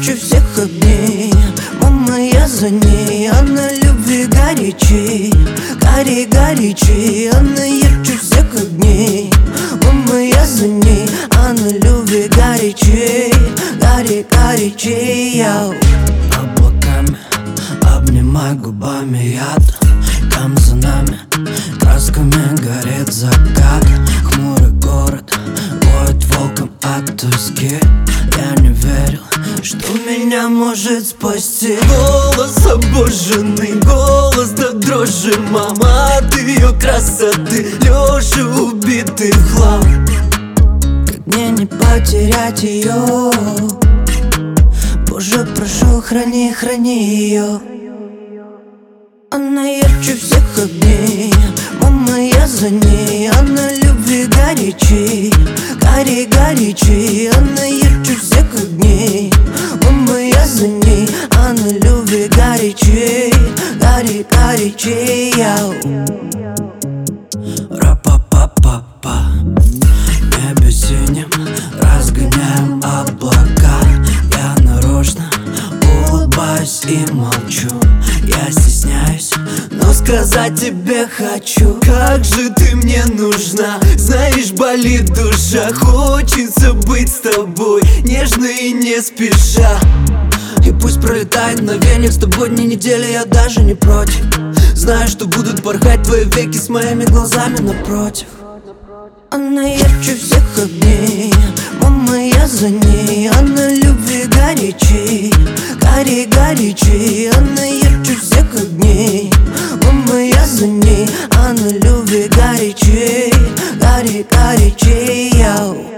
ярче всех огней. Мама, я за ней, она любви горячей. Горячей, она ярче всех огней. Мама, я за ней, она любви горячей. Горячей, я облаками обнимай губами яд. Там за нами красками горит закат. Хмурый город воет волком от тоски. Я не верил, что меня может спасти. Голос обожженный, голос до дрожи. Мама, от ее красоты Леша убитый в хлам. Как мне не потерять ее? Боже, прошу, храни ее. Она ярче всех огней. Мама, я за ней, она любви горячей. Горячей, она ярче всех огней. Мама, я за ней, она любви горячей. Горячей, я ра-па-па-па-па. В небе синим разгоняем облака. Я нарочно улыбаюсь и молчу. Я стесняюсь, но сказать тебе хочу. Как же ты мне нужна, знаешь, болит душа. Хочется быть с тобой, нежно и не спеша. И пусть пролетает мгновенье, с тобой дни недели, я даже не против. Знаю, что будут порхать твои веки с моими глазами напротив. Она ярче всех огней. Мама, я за ней, она любви горячей. Горячей, она ярче всех огней. Мама, я за ней, она любви горячей. Горячей, я